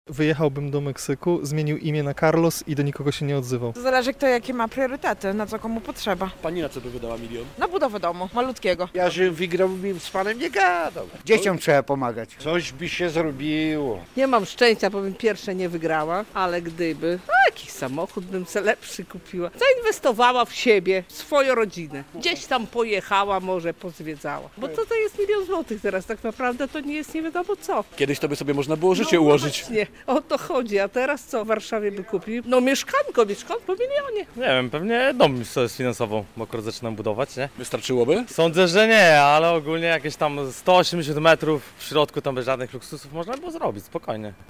Wyjechałbym do Meksyku, zmienił imię na Carlos i do nikogo się nie odzywał. To zależy kto jakie ma priorytety, na co komu potrzeba. Pani na co by wydała milion? Na budowę domu, malutkiego. Ja żebym wygrał, bym z panem nie gadał. Dzieciom trzeba pomagać. Coś by się zrobiło. Nie mam szczęścia, bo bym pierwsze nie wygrała, ale gdyby, jakiś samochód bym se lepszy kupiła. Zainwestowała w siebie, w swoją rodzinę. Gdzieś tam pojechała, może pozwiedzała. Bo to jest 1 000 000 złotych teraz, tak naprawdę to nie jest nie wiadomo co. Kiedyś to by sobie można było życie ułożyć. Nie, o to chodzi, a teraz co w Warszawie by kupił? No mieszkanko po milionie. Nie wiem, pewnie dom sobie sfinansował, bo akurat zaczynam budować, nie? Wystarczyłoby? Sądzę, że nie, ale ogólnie jakieś tam 180 metrów w środku, tam bez żadnych luksusów można by było zrobić, spokojnie.